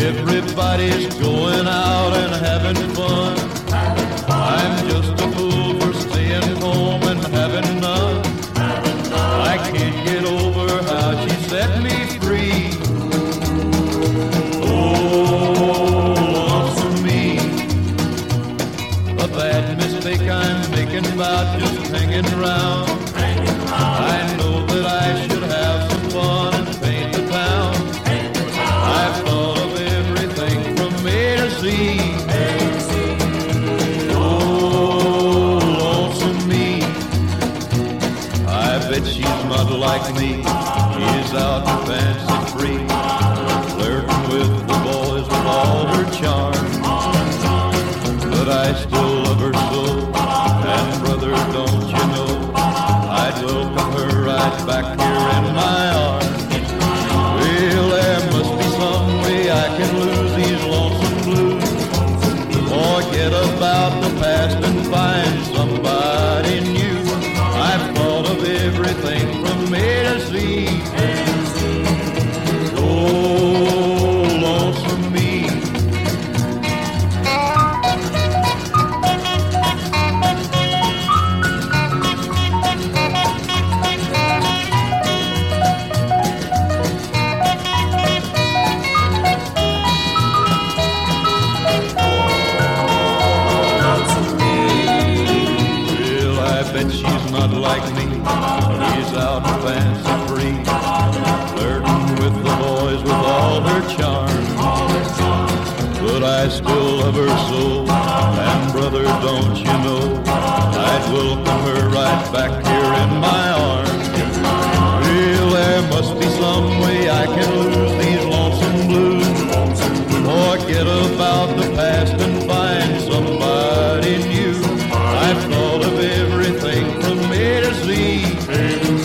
Everybody's going out and having fun. I'm just a fool for staying home and having none. I can't get over how she set me free. Oh, lonesome me. A bad mistake I'm making about just hanging around. I know that I should have some fun and paint the town. I've thought of everything from A to Z. Oh, lonesome me. I bet she's not like me. She's out and fancy free, flirting with the boys with all her charm. But I still love her so, and brother, don't you know, I'd welcome her right back here in my arms. Well, there must be some way I can lose these lonesome blues, forget about the past and find somebody new. I've thought of everything from A to Z. Oh, lonesome me. Bet she's not like me. She's out and fancy free, flirting with the boys with all her charm. But I still love her so, and brother, don't you know, I'd welcome her right back here in my arms. Well, there must be some way I can lose these lonesome blues, forget about the past and find somebody new. I've thought of everything from A to Z.